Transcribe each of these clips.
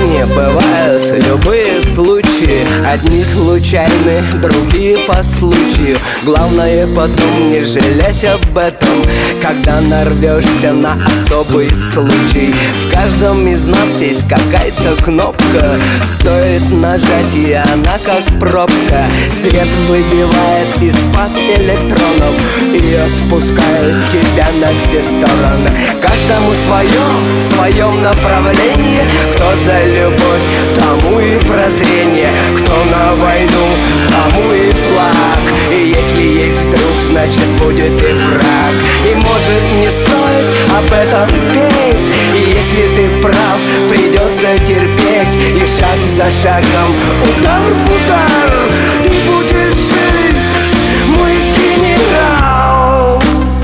жизни бывают любые случаи. Одни случайны, другие по случаю. Главное потом не жалеть об этом, когда нарвешься на особый случай. В каждом из нас есть какая-то кнопка, стоит нажать, и она как пробка. Свет выбивает из фаз электронов и отпускает тебя на все стороны. Каждому свое, в своем направлении. Кто за любовь, тому и прозрение. Кто на войну, тому и флаг. И если есть друг, значит будет и враг. И может не стоит об этом петь. И если ты прав, придется терпеть. И шаг за шагом, удар в удар, ты будешь жить, мой генерал.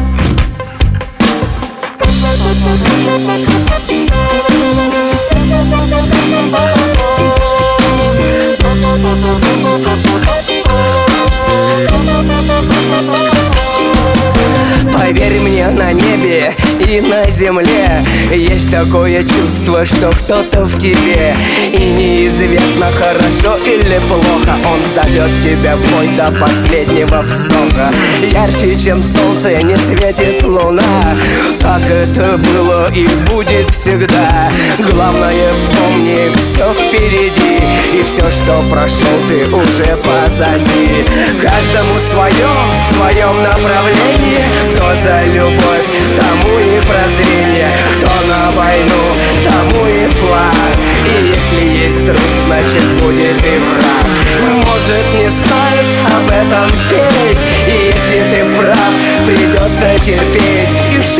Поверь мне, на небе и на земле есть такое чувство, что кто-то в тебе. И неизвестно, хорошо или плохо, он зовет тебя в бой до последнего вздоха. Ярче, чем солнце, не светит луна. Так это было и будет всегда. Главное, помни, все впереди. И все, что прошел, ты уже позади. Каждому свое, в своем направлении. Кто за любовь, тому и прозрение. Кто на войну, тому и флаг. И если есть друг, значит будет и враг. Может не стоит об этом петь. И если ты прав, придется терпеть. И